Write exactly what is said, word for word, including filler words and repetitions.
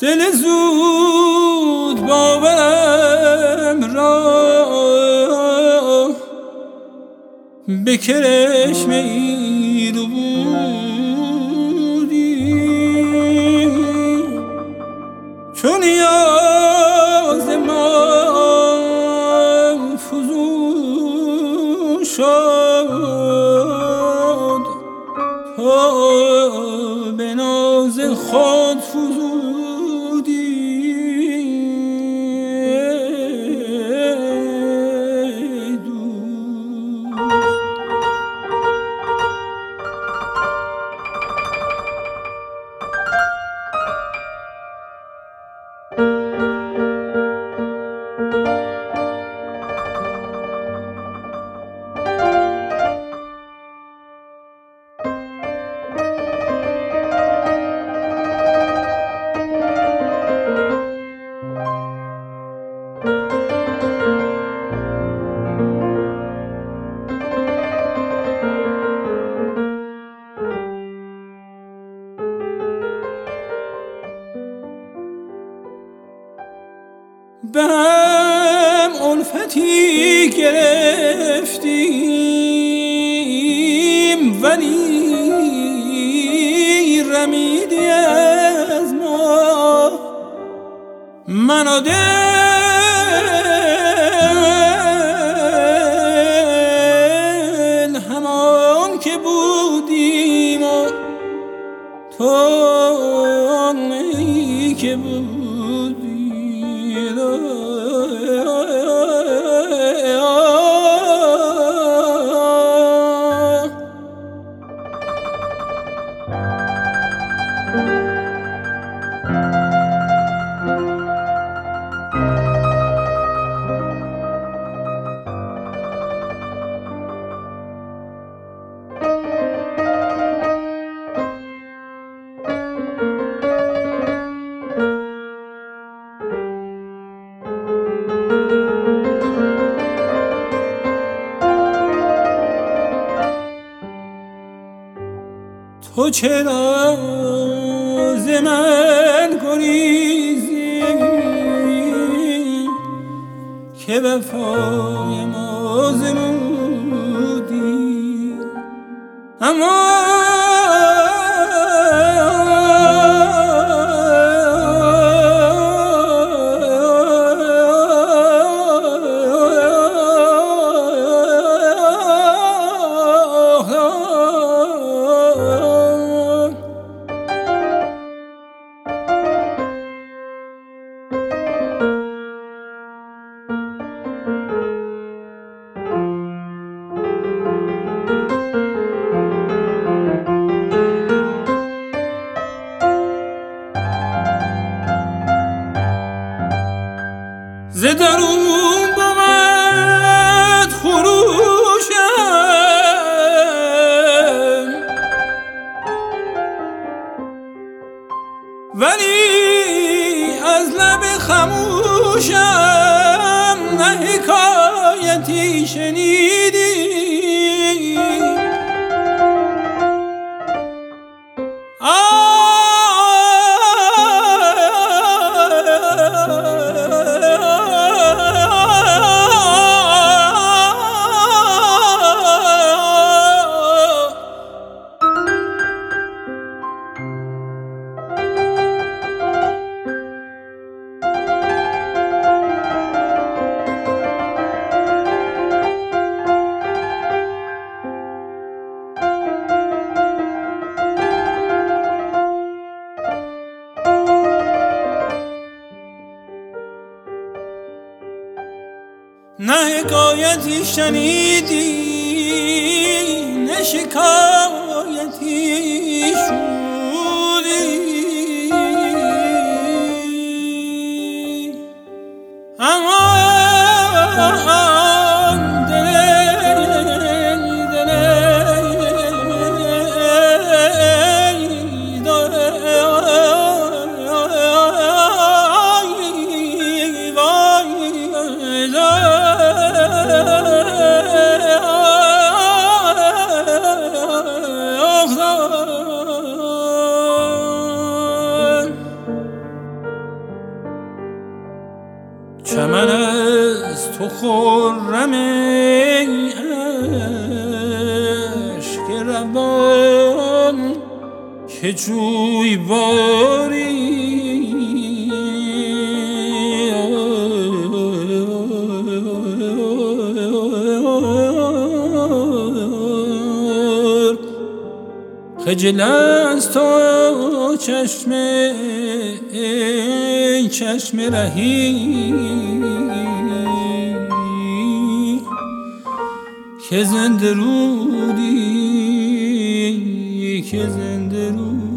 دل زود باورم را به کرشمه ای رو بودی، چون نیاز من فزون شد تا به ناز خود فزودی. به هم الفتی گرفتیم ولی رمیدی از ما، من و دل همان که بودیم و تو آنی که بودی. تو چرا ز من گریزی که وفای ما زمودی، اما ز درون بود خروشم ولی از لب خموشم نه حکایتی شنیدی. نه حکایتی شنیدی نه شکایتی شودی، اما تو خرم ای اشک روان که جوی باری خجل از تو چشم ای چشم رهی که زنده رودی که زنده رودی